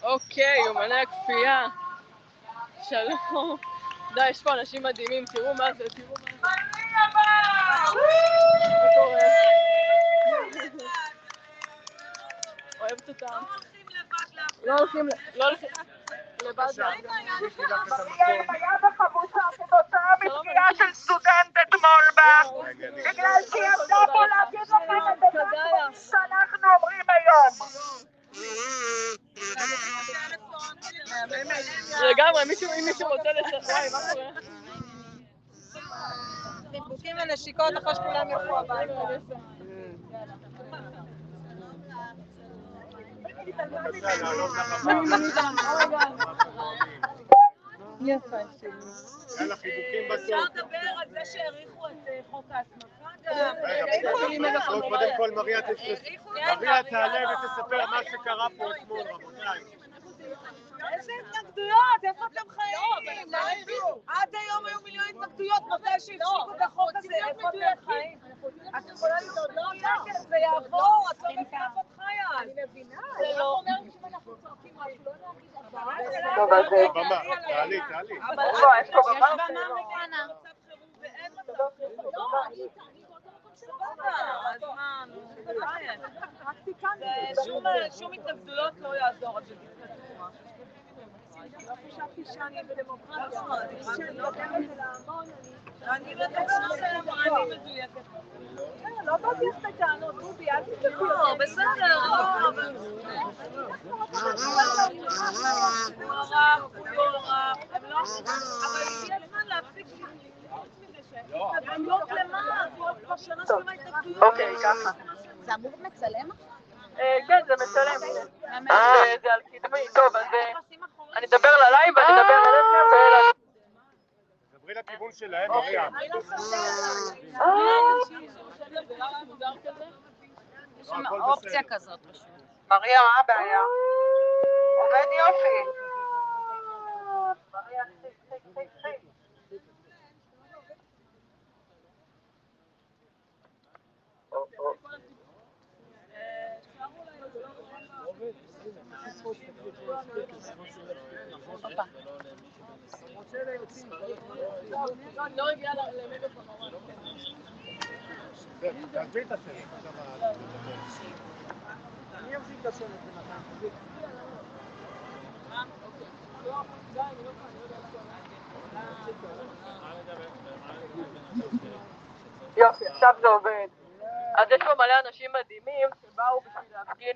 אוקיי, אומני הכפייה. שלום. די, יש פה אנשים מדהימים, תראו מה זה, תראו מה זה. מה קורה? אוהבת אותם. לא הולכים לבד. היה בחבושה כתוצאה מפגיעה של סטודנט אתמול בגלל שהיא עמדה פה להגיד לכם את הדברים שאנחנו אומרים היום. לגמרי, אם מישהו רוצה וואי, מה קורה? חיבוקים ונשיקות אחרי שכולם ילכו הביתה. יפה. יאללה, חיבוקים בסוף. אפשר לדבר על זה שהעריכו את חוק ההסמכה? קודם כל מריה תעלה ותספר מה שקרה פה אתמול, רבותיי. איזה התנגדויות? איפה אתם חיים? עד היום היו מיליון התנגדויות, מתי שהפסיקו את החוק הזה, איפה אתם חיים? את יכולה לראות זה יעבור, את לא מבינה איפה את חיה. אני מבינה, זה לא אומר שאם אנחנו צועקים משהו, לא נגיד טוב, אז במה, תעלי. אבל יש פה במה מכאנה. ואין מצב חירום. לא, אני סבבה, אז מה, שום התנגדויות לא יעזור, אז שתתקדמו משהו. לא חשבתי שאני בדמוקרטיה. אני מדויקת. לא באתי לך בטענות, רובי, אל תתקדמי. לא, בסדר, לא, אבל... אבל הגיע הזמן להפסיק התנגדויות למה? כבר שנה שלמה התנגדויות. אוקיי, ככה. זה אמור מצלם? כן, זה מצלם. זה על קדמי. טוב, אז אני אדבר ללייב ואני אדבר אליכם דברי לכיוון שלהם, מריה. יש שם אופציה כזאת פשוט. מריה, מה הבעיה? עובד יופי. מריה, חיי. לא הגיעה למגפון. תעזבי את השלט. אני אחזיק את השלט בינתיים. יופי, עכשיו זה עובד. אז יש פה מלא אנשים מדהימים שבאו בשביל להפגין...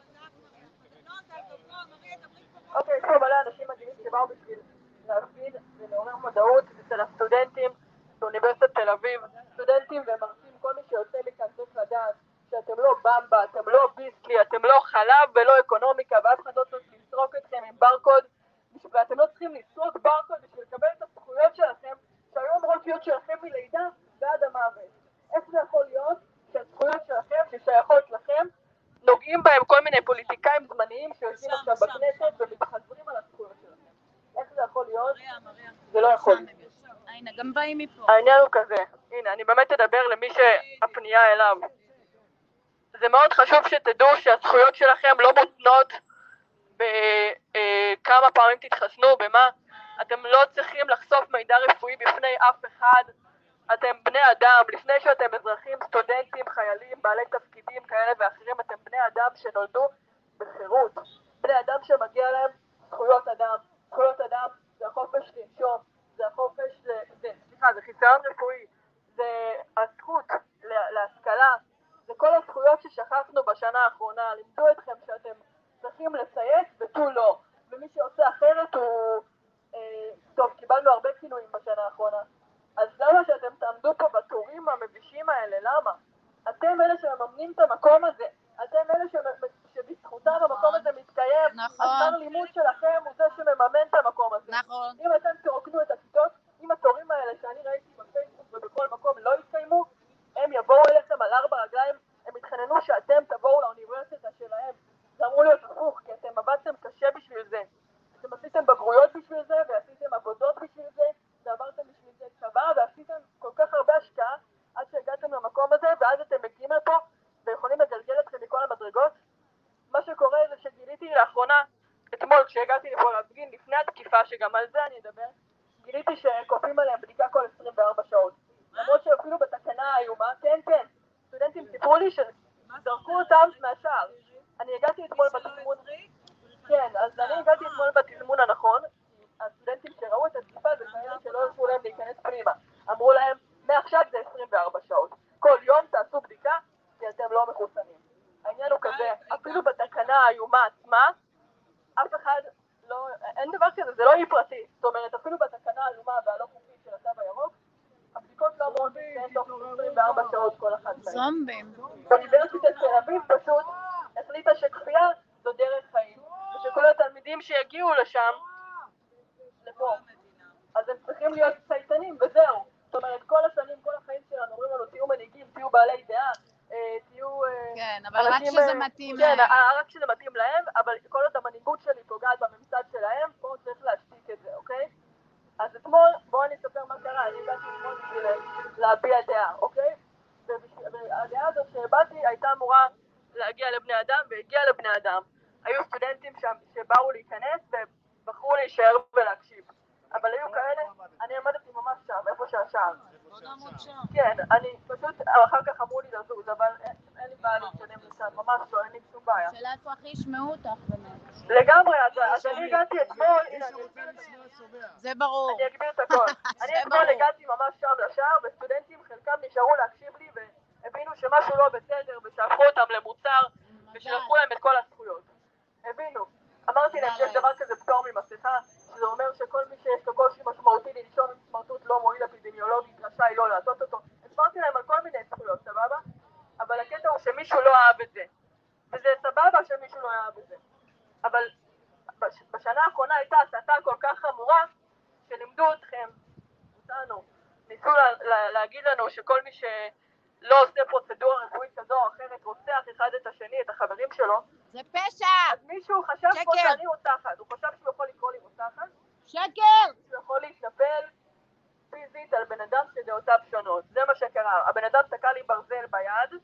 אוקיי, יש פה מלא אנשים מדהימים שבאו בשביל להפגין ולעורר מודעות אצל הסטודנטים באוניברסיטת תל אביב. סטודנטים ומרצים, כל מי שיוצא מכאן צריך לדעת שאתם לא במבה, אתם לא ביסלי, אתם לא חלב ולא אקונומיקה, ואף אחד לא צריך לסרוק אתכם עם ברקוד, ואתם לא צריכים לסרוק ברקוד בשביל לקבל את הזכויות שלכם שהיו אמורות להיות שלכם מלידה ועד המוות. איך זה יכול להיות שהזכויות שלכם ששייכות לכם נוגעים בהם כל מיני פוליטיקאים זמניים שיושבים עכשיו בכנסת ומתחזרים על הזכויות שלכם? איך זה יכול להיות? זה לא יכול. הנה, גם באים מפה. העניין הוא כזה, הנה, אני באמת אדבר למי שהפנייה אליו. זה מאוד חשוב שתדעו שהזכויות שלכם לא מותנות בכמה פעמים תתחסנו, במה. אתם לא צריכים לחשוף מידע רפואי בפני אף אחד. אתם בני אדם, לפני שאתם אזרחים, סטודנטים, חיילים, בעלי תפקידים כאלה ואחרים, אתם בני אדם שנולדו בחירות. בני אדם שמגיע להם זכויות אדם. זכויות אדם זה החופש לנשום, זה החופש, זה חיסיון רפואי, זה הזכות להשכלה, זה כל הזכויות ששכחנו בשנה האחרונה. לימדו אתכם שאתם צריכים לציית ותו לא, ומי שעושה אחרת הוא... טוב, קיבלנו הרבה כינויים בשנה האחרונה. אז למה שאתם תעמדו פה בתורים המבישים האלה? למה? אתם אלה שמממנים את המקום הזה, אתם אלה שבזכותם המקום הזה מתקיים. נכון. השכר לימוד שלכם הוא זה שמממן את המקום הזה. נכון. אם אתם תרוקנו את הכיתות, אם התורים האלה שאני ראיתי בפייסבוק ובכל מקום לא יתקיימו, הם יבואו אליכם על 4 רגליים, הם יתחננו שאתם תבואו לאוניברסיטה שלהם. זה אמור להיות הפוך, כי אתם עבדתם קשה בשביל זה. אתם עשיתם בגרויות בשביל זה, ועשיתם עבודות בשביל זה, ועברתם בשביל זה צבא, ועשיתם כל כך הרבה השקעה עד שהגעתם למקום הזה, ואז אתם מגיעים לפה ויכולים לגלגל אתכם מכל המדרגות. מה שקורה זה שגיליתי לאחרונה, אתמול כשהגעתי לפה להפגין, לפני התקיפה, שגם על זה אני אדבר, גיליתי שכופים עליהם בדיקה כל 24 שעות. למרות שאפילו בתקנה האיומה, כן, סטודנטים סיפרו לי שזרקו אותם מהשער. אני הגעתי אתמול בתזמון, כן, אז אני הגעתי אתמול בתזמון הנכון, הסטודנטים שראו את התקיפה זה כאלה שלא הרשו להם להיכנס פנימה. אמרו להם, מעכשיו זה 24 שעות. כל יום תעשו בדיקה, כי אתם לא מחוסנים. העניין הוא כזה, אפילו בתקנה האיומה עצמה, אף אחד לא, אין דבר כזה, זה לא אי פרטי. זאת אומרת, אפילו בתקנה האיומה והלא חוקית של התו הירוק, הבדיקות לא אמורות להתקיים תוך 24 שעות כל אחת. זומבים. אוניברסיטת תל אביב פשוט החליטה שכפייה זו דרך חיים, ושכל התלמידים שיגיעו לשם, לפה, אז הם צריכים להיות צייתנים, וזהו. זאת אומרת, כל השנים, כל החיים שלנו, אומרים לנו, תהיו מנהיגים, תהיו בעלי דעה, תהיו... כן, אבל רק שזה מתאים להם. כן, רק שזה מתאים להם, אבל כל עוד המנהיגות שלי פוגעת בממסד שלהם, פה צריך להשתיק את זה, אוקיי? אז אתמול, בואו אני אספר מה קרה, אני הגעתי אתמול בשביל להביע דעה, אוקיי? והדעה הזאת שהבאתי הייתה אמורה להגיע לבני אדם, והגיעה לבני אדם. היו סטודנטים שם שבאו להיכנס ובחרו להישאר ולהקשיב. אבל היו כאלה, אני עמדתי ממש שם, איפה שהשער. כן, אני פשוט, אחר כך אמרו לי לזוז, אבל אין לי בעיה להתקדם לשם, ממש לא, אין לי שום בעיה. שאלה איפה הכי ישמעו אותך באמת. לגמרי, אז אני הגעתי אתמול, הנה, זה ברור. אני אגביר את הכל. אני אתמול הגעתי ממש שם לשער, וסטודנטים חלקם נשארו להקשיב לי, והבינו שמשהו לא בסדר, ושהפכו אותם למוצר, ושלחו להם את כל הזכויות. הבינו. אמרתי להם שיש דבר כזה פטור ממסכה, שזה אומר שכל מי שיש לו קושי משמעותי לנשום עם סמרטוט לא מועיל אפידמיולוגית, רשאי לא לעשות אותו. הסברתי להם על כל מיני זכויות, סבבה? אבל הקטע הוא שמישהו לא אהב את זה. וזה סבבה שמישהו לא אהב את זה. אבל בשנה האחרונה הייתה הסתה כל כך חמורה, שלימדו אתכם, אותנו, ניסו להגיד לנו שכל מי שלא עושה פרוצדורה רפואית כזו או אחרת, רוצח אחד את השני, את החברים שלו, זה פשע! אז מישהו חשב פה שאני רוצחת, הוא חשב שהוא יכול לקרוא לי רוצחת, שקר! שהוא יכול להתנפל פיזית על בן אדם שדעותיו שונות, זה מה שקרה, הבן אדם תקע לי ברזל ביד,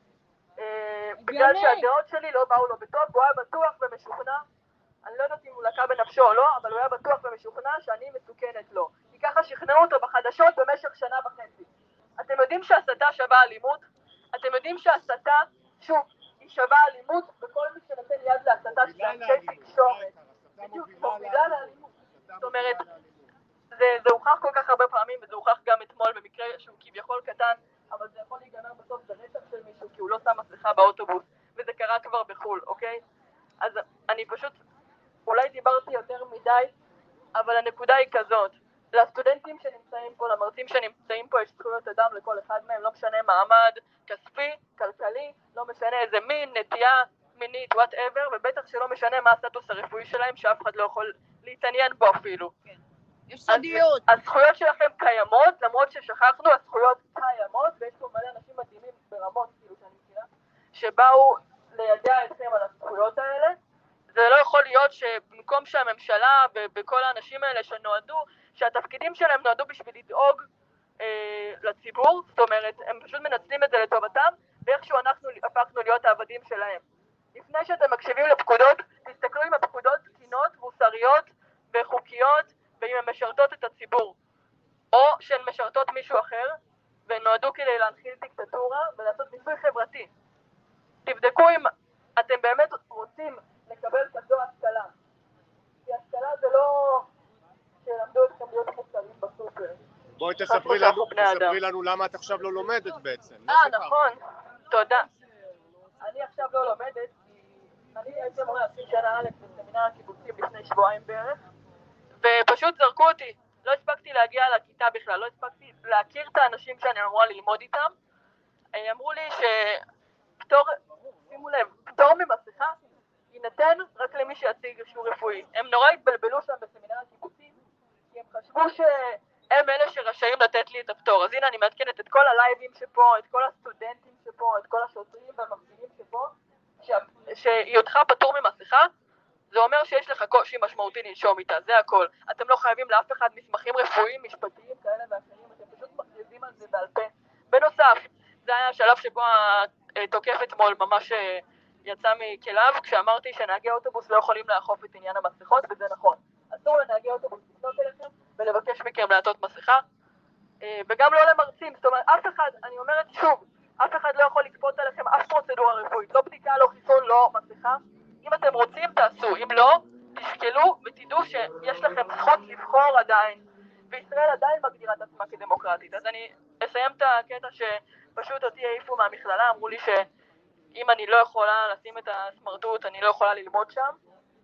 בגלל שהדעות שלי לא באו לו בטוב, הוא היה בטוח ומשוכנע, אני לא יודעת אם הוא לקה בנפשו או לא, אבל הוא היה בטוח ומשוכנע שאני מסוכנת לו, כי ככה שכנעו אותו בחדשות במשך שנה וחצי. אתם יודעים שהסתה שווה אלימות? אתם יודעים שהסתה, שוב, היא שווה אלימות, וכל מי שנותן יד להסתה של אנשי תקשורת, בדיוק, מובילה לאלימות. זאת אומרת, זה הוכח כל כך הרבה פעמים, וזה הוכח גם אתמול במקרה שהוא כביכול קטן, אבל זה יכול להיגמר בסוף ברצח של מישהו, כי הוא לא שם מסכה באוטובוס, וזה קרה כבר בחול, אוקיי? אז אני פשוט, אולי דיברתי יותר מדי, אבל הנקודה היא כזאת, לסטודנטים שנמצאים פה, למרצים שנמצאים פה, יש זכויות אדם לכל אחד מהם, לא משנה מעמד כספי, כלכלי, לא משנה איזה מין, נטייה מינית, whatever, ובטח שלא משנה מה הסטטוס הרפואי שלהם, שאף אחד לא יכול להתעניין בו אפילו. כן. יש סודיות. הזכויות שלכם קיימות, למרות ששכחנו, הזכויות קיימות, ויש פה מלא אנשים מדהימים ברמות, כאילו שאני מכירה, שבאו לידע אתכם על הזכויות האלה. זה לא יכול להיות שבמקום שהממשלה ובכל האנשים האלה שנועדו, שהתפקידים שלהם נועדו בשביל לדאוג לציבור, זאת אומרת, הם פשוט מנצלים את זה לטובתם, ואיכשהו אנחנו הפכנו להיות העבדים שלהם. לפני שאתם מקשיבים לפקודות, תסתכלו אם הפקודות תקינות, מוסריות וחוקיות, ואם הן משרתות את הציבור, או שהן משרתות מישהו אחר, והן נועדו כדי להנחיל דיקטטורה ולעשות ניסוי חברתי. תבדקו אם אתם באמת רוצים לקבל כזו השכלה. כי השכלה זה לא שלמדו אתכם להיות מוצרים בסופר. בואי תספרי לנו למה את עכשיו לא לומדת בעצם. נכון, תודה. אני עכשיו לא לומדת, כי אני הייתי אמורה להפסיד שנה א' בסמינר הקיבוצים לפני שבועיים בערך, ופשוט זרקו אותי. לא הספקתי להגיע לכיתה בכלל, לא הספקתי להכיר את האנשים שאני אמורה ללמוד איתם. אמרו לי שפטור, שימו לב, פטור ממסכה יינתן רק למי שיציג אישור רפואי. הם נורא התבלבלו שם בסמינר הקיבוצים, כי הם חשבו שהם אלה שרשאים לתת לי את הפטור. אז הנה אני מעדכנת את כל הלייבים שפה, את כל הסטודנטים שפה, את כל השוטרים והמפגינים שפה, שהיותך פטור ממסכה, זה אומר שיש לך קושי משמעותי לנשום איתה, זה הכל. אתם לא חייבים לאף אחד מסמכים רפואיים, משפטיים כאלה ואחרים, אתם פשוט מכריזים על זה בעל פה. בנוסף, זה היה השלב שבו התוקף אתמול ממש יצא מכליו כשאמרתי שנהגי אוטובוס לא יכולים לאכוף את עניין המסכות, וזה נכון. אסור לנהגי אוטובוס לפנות אליכם ולבקש מכם לעטות מסכה, וגם לא למרצים. זאת אומרת, אף אחד, אני אומרת שוב, אף אחד לא יכול לכפות עליכם אף פרוצדורה רפואית, לא בדיקה, לא חיסון, לא מסכה. אם אתם רוצים תעשו, אם לא, תשקלו ותדעו שיש לכם זכות לבחור עדיין, וישראל עדיין מגדירה את עצמה כדמוקרטית. אז אני אסיים את הקטע שפשוט אותי העיפו מהמכללה, אמרו לי שאם אני לא יכולה לשים את הסמרטוט, אני לא יכולה ללמוד שם.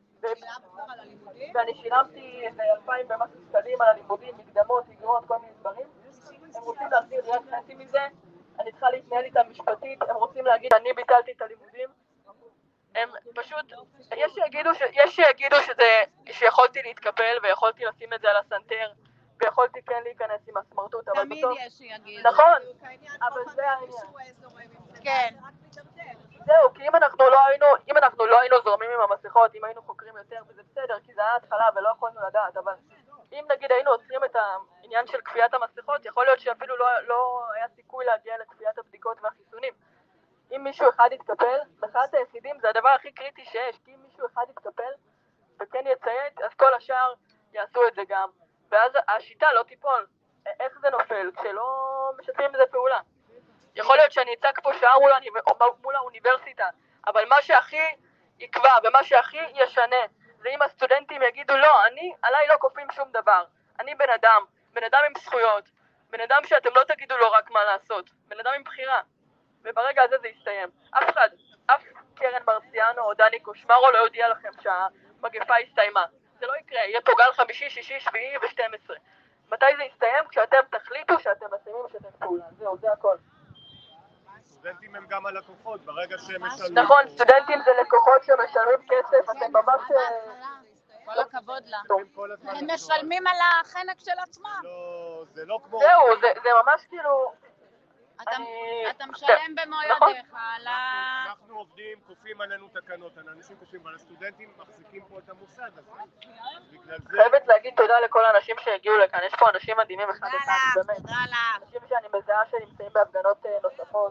ואני שילמתי 2,000 ומשהו שקלים על הלימודים, מקדמות, אגרות, כל מיני דברים. הם רוצים להחזיר רק חצי מזה, אני צריכה להתנהל איתם משפטית, הם רוצים להגיד אני ביטלתי את הלימודים. הם פשוט, יש שיגידו שיכולתי להתקפל ויכולתי לשים את זה על הסנטר ויכולתי כן להיכנס עם הסמרטוט, אבל תמיד בסוף... יש שיגידו. נכון, אבל זה העניין. כן. זהו, כי אם אנחנו לא היינו זורמים עם המסכות, אם היינו חוקרים יותר, וזה בסדר, כי זה היה התחלה ולא יכולנו לדעת, אבל אם נגיד היינו עוצרים את העניין של כפיית המסכות, יכול להיות שאפילו לא היה סיכוי להגיע לכפיית הבדיקות והחיסונים. אם מישהו אחד יתקפל, מחאת היחידים זה הדבר הכי קריטי שיש, כי אם מישהו אחד יתקפל וכן יציית, אז כל השאר יעשו את זה גם, ואז השיטה לא תיפול. איך זה נופל? כשלא משתפים בזה פעולה. יכול להיות שאני אצעק פה שעה מול האוניברסיטה, אבל מה שהכי יקבע ומה שהכי ישנה, זה אם הסטודנטים יגידו לא, עליי לא כופים שום דבר, אני בן אדם עם זכויות, בן אדם שאתם לא תגידו לו רק מה לעשות, בן אדם עם בחירה. וברגע הזה זה יסתיים. אף קרן מרציאנו או דני קושמרו לא יודיע לכם שהמגפה הסתיימה. זה לא יקרה, יהיה פה גל 5, 6, 7 ו-12. מתי זה יסתיים? כשאתם תחליטו שאתם מסיימים לשתף פעולה. זהו, זה הכל. סטודנטים הם גם הלקוחות, ברגע שהם משלמים. נכון, סטודנטים זה לקוחות שמשלמים כסף, אתם ממש... כל הכבוד לה. הם משלמים על החנק של עצמם. זה לא כמו... זהו, זה ממש כאילו... אתה משלם במו ידיך על ה... אנחנו עובדים, כופים עלינו תקנות, אנשים כופים, אבל הסטודנטים מחזיקים פה את המוסד הזה. חייבת להגיד תודה לכל האנשים שהגיעו לכאן, יש פה אנשים מדהימים אחד אחד, באמת. תודה לך. אנשים שאני מזהה שנמצאים בהפגנות נוספות.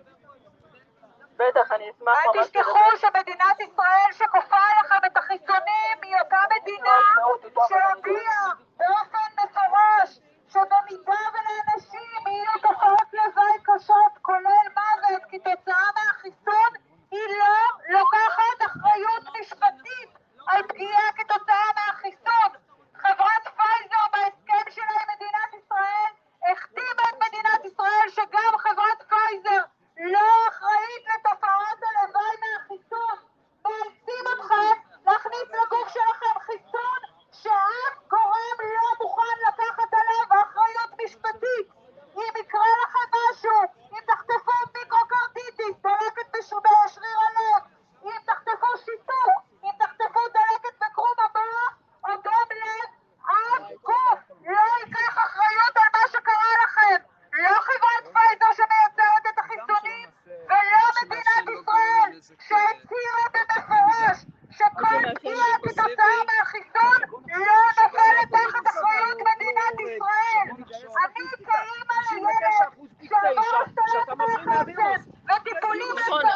בטח, אני אשמח ממש... אל תשכחו שמדינת ישראל שכופה לכם את החיסונים היא אותה מדינה שהודיעה באופן מפורש שבמידה ולאנשים יהיו תופעות לוואי קשות כולל מוות כתוצאה מהחיסון, היא לא לוקחת אחריות משפטית על פגיעה כתוצאה מהחיסון. חברת פייזר בהסכם שלה עם מדינת ישראל הכתיבה את מדינת ישראל שגם חברת פייזר לא אחראית לתופעות הלוואי מהחיסון. מאלצים אתכם להכניס לגוף שלכם חיסון שאף גורם לא מוכן לקחת עליו אחריות משפטית. אם יקרה לכם משהו, אם תחטפו מיקרוקרדיטיס, דלקת בשריר הלב, אם תחטפו שיתוק, אם תחטפו דלקת בקרום המוח או דום לב, אף גוף לא ייקח אחריות על מה שקרה לכם. לא חברת פייזר שמייצרת את החיסונים ולא מדינת ישראל שהצהירה במפורש שכל פגיעה כתוצאה מהחיסון לא נופלת תחת אחריות מדינת ישראל. אני כאימא לילד שעבר סלט מהחצן וטיפולים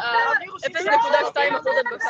נכון, 0.2% הדבקה.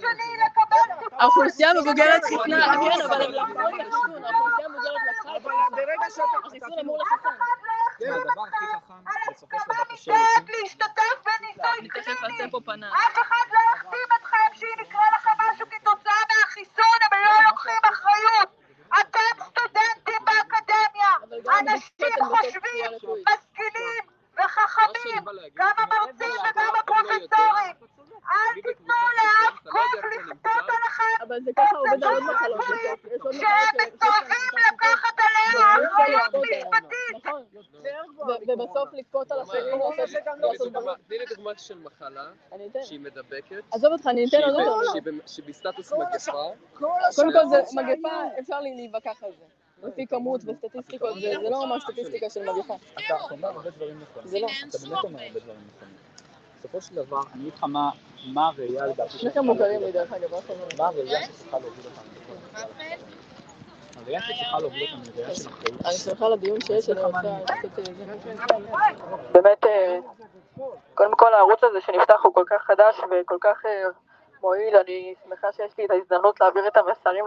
האוכלוסייה מבוגרת חיסנה, כן, אבל הם לקחו את החיסון, האוכלוסייה מבוגרת לקחה את החיסון אמור לחסן. הדבר הכי חכם בסופו של דבר מדעת להשתתף בניסוי קליני. אף אחד לא יחתים אתכם שאם יקרה לכם משהו כתוצאה מהחיסון הם לא לוקחים אחריות. אתם סטודנטים באקדמיה, אנשים חושבים, משכילים וחכמים, גם המרצים וגם הפרופסורים. אל תיתנו לאף גוף לכפות עליכם אבל זה ככה עובד על עוד מחלות. שהם מסתובבים לקחת עליהם אחריות משפטית. נכון, ובסוף לכפות על אחרים לעשות דברים. תני לי דוגמה של מחלה שהיא מדבקת, עזוב אותך, אני אתן עוד יותר. שהיא בסטטוס מגפה. קודם כל זה מגפה, אפשר להיווכח על זה. לפי כמות וסטטיסטיקות, זה לא ממש סטטיסטיקה של מגפה. אתה אומר הרבה דברים נכונים. זה לא. אתה באמת אומר הרבה דברים נכונים. בסופו של דבר, אני אגיד לך מה הראייה לדעתי. שניכם מוכרים לי דרך אגב, מה הראייה שצריכה להוביל אותנו. הראייה שצריכה להוביל אותנו לראייה של אחריות. אני שמחה לדיון שיש, אני רוצה קצת... באמת, קודם כל הערוץ הזה שנפתח הוא כל כך חדש וכל כך מועיל, אני שמחה שיש לי את ההזדמנות להעביר את המסרים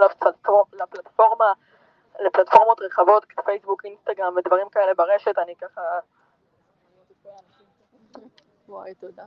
לפלטפורמות רחבות, פייסבוק, אינסטגרם ודברים כאלה ברשת, אני ככה... וואי, תודה.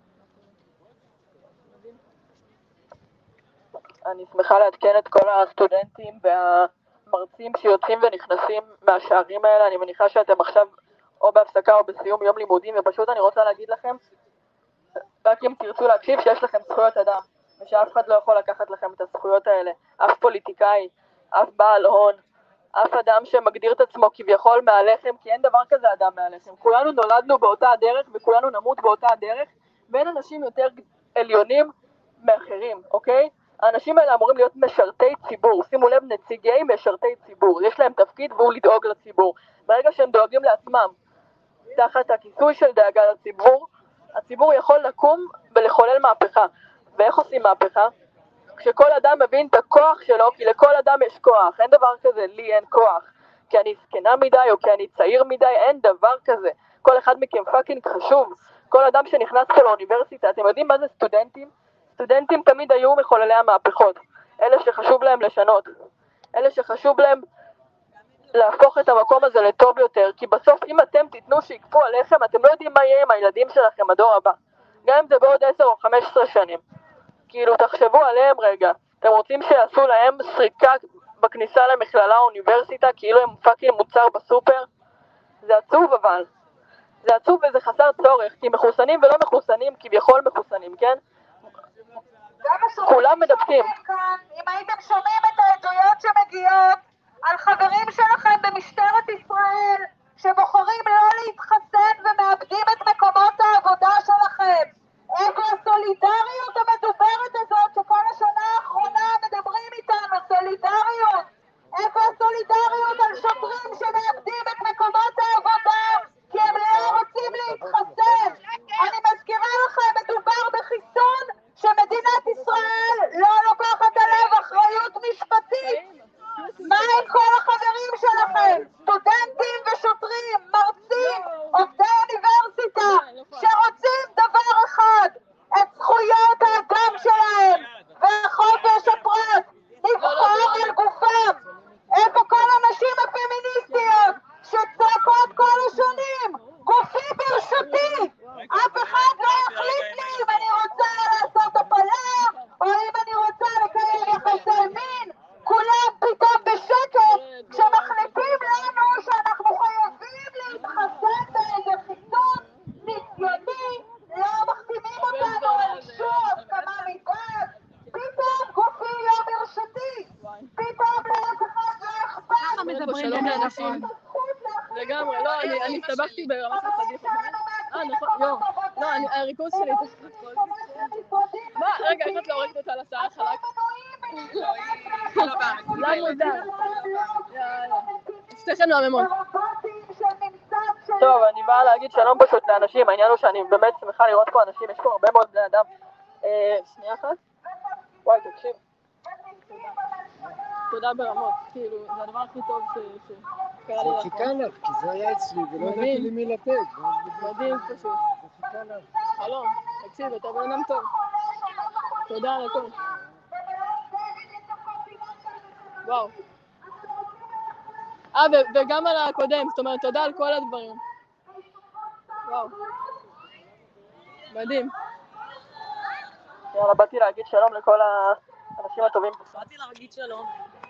אני שמחה לעדכן את כל הסטודנטים והמרצים שיוצאים ונכנסים מהשערים האלה. אני מניחה שאתם עכשיו או בהפסקה או בסיום יום לימודים, ופשוט אני רוצה להגיד לכם, רק אם תרצו להקשיב, שיש לכם זכויות אדם, ושאף אחד לא יכול לקחת לכם את הזכויות האלה. אף פוליטיקאי, אף בעל הון, אף אדם שמגדיר את עצמו כביכול מהלחם, כי אין דבר כזה אדם מהלחם. כולנו נולדנו באותה הדרך וכולנו נמות באותה הדרך, ואין אנשים יותר עליונים מאחרים, אוקיי? האנשים האלה אמורים להיות משרתי ציבור, שימו לב, נציגי משרתי ציבור, יש להם תפקיד והוא לדאוג לציבור. ברגע שהם דואגים לעצמם תחת הכיסוי של דאגה לציבור, הציבור יכול לקום ולחולל מהפכה. ואיך עושים מהפכה? כשכל אדם מבין את הכוח שלו, כי לכל אדם יש כוח, אין דבר כזה, לי אין כוח, כי אני זקנה מדי או כי אני צעיר מדי, אין דבר כזה. כל אחד מכם פאקינג חשוב. כל אדם שנכנס פה לאוניברסיטה, אתם יודעים מה זה סטודנטים? סטודנטים תמיד היו מחוללי המהפכות, אלה שחשוב להם לשנות, אלה שחשוב להם להפוך את המקום הזה לטוב יותר, כי בסוף אם אתם תיתנו שיקפו עליכם, אתם לא יודעים מה יהיה עם הילדים שלכם, הדור הבא, גם אם זה בעוד 10 או 15 שנים. כאילו תחשבו עליהם רגע, אתם רוצים שיעשו להם סריקה בכניסה למכללה או אוניברסיטה, כאילו הם פאקינג מוצר בסופר? זה עצוב אבל, זה עצוב וזה חסר צורך, כי מחוסנים ולא מחוסנים, כביכול מחוסנים, כן? כולם מדבקים. אם הייתם שומעים את העדויות שמגיעות על חברים שלכם במשטרת ישראל שבוחרים לא להתחסן ומאבדים את מקומות העבודה שלכם, איפה הסולידריות המדוברת הזאת שכל השנה האחרונה מדברים איתנו, סולידריות? איפה הסולידריות על שוטרים שמאבדים את מקומות העבודה כי הם לא רוצים להתחסן? אני מזכירה לכם, מדובר בחיסון שמדינת ישראל לא לוקחת עליו אחריות משפטית. מה עם כל החברים שלכם, סטודנטים ושוטרים, מרצים, עובדי אוניברסיטה, שרוצים דבר אחד, את זכויות האדם שלהם וחופש הפרט, לבחור על גופם? איפה כל הנשים הפמיניסטיות שצועקות כל השנים, גופי ברשותי, אף אחד לא יחליט לי אם אני רוצה לעשות הפלה או אם אני רוצה לקיים יחסי מין? כולם פתאום בשקט כשמחליטים לנו שאנחנו חייבים להתחסן באיזה חיסון ניסיוני, לא מחתימים אותנו על אישור הסכמה מדעת. פתאום גופי לא ברשותי, פתאום לאף אחד לא אכפת. ככה מדברים לאנשים לגמרי, לא, אני הסתבכתי ברמת הפדיחה. נכון, לא, הריכוז שלי מה, רגע, איך את לא הורגת אותה לסעה חלק? לא מודע. שתכן מהממון. טוב, אני באה להגיד שלום פשוט לאנשים, העניין הוא שאני באמת שמחה לראות פה אנשים, יש פה הרבה מאוד בני אדם. שנייה אחת? וואי, תקשיב. תודה ברמות, כאילו, זה הדבר הכי טוב שקרה לי. זה חיכה לך, כי זה היה אצלי ולא ידעתי למי לתת. מדהים פשוט. זה חיכה לך. שלום, תקשיב, אתה בן אדם טוב. תודה על הכל. וואו. וגם על הקודם, זאת אומרת, תודה על כל הדברים. וואו. מדהים. יאללה, באתי להגיד שלום לכל האנשים הטובים. באתי להגיד שלום.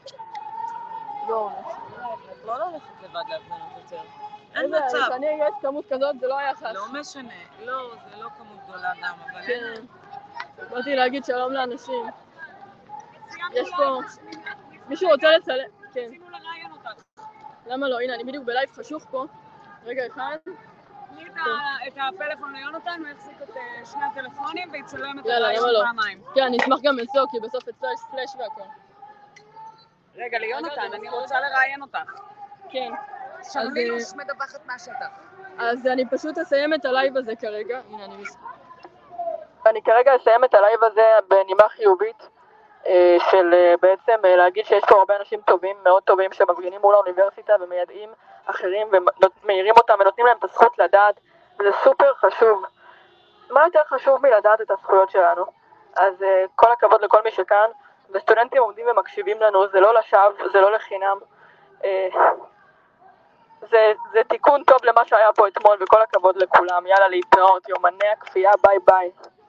לא ללכת לבד להפגנות יותר. אין מצב. כשאני אגייס כמות כזאת זה לא היה חש. לא משנה. לא, זה לא כמות גדולה גם, אבל כן. באתי להגיד שלום לאנשים. יש פה... מישהו רוצה לצלם? כן. רצינו לראיין אותך. למה לא? הנה, אני בדיוק בלייב חשוך פה. רגע אחד. תני את הפלאפון ליונתן, הוא יחזיק את שני הטלפונים ויצלם את יאללה, הרעיון למה לא? פעמיים. כן, אני אשמח גם אצלו, כי בסוף אצלו יש פלאש והכל. רגע, ליונתן, אני רוצה לראיין אותך. כן. שרליש מדווחת מהשטח. אז אני פשוט אסיים את הלייב הזה כרגע. הנה, אני כרגע אסיים את הלייב הזה בנימה חיובית. של בעצם להגיד שיש פה הרבה אנשים טובים, מאוד טובים, שמפגינים מול האוניברסיטה ומיידעים אחרים ומאירים אותם ונותנים להם את הזכות לדעת, וזה סופר חשוב. מה יותר חשוב מלדעת את הזכויות שלנו? אז כל הכבוד לכל מי שכאן, וסטודנטים עומדים ומקשיבים לנו, זה לא לשווא, זה לא לחינם. זה תיקון טוב למה שהיה פה אתמול, וכל הכבוד לכולם. יאללה, להתראות, יומני הכפייה, ביי ביי.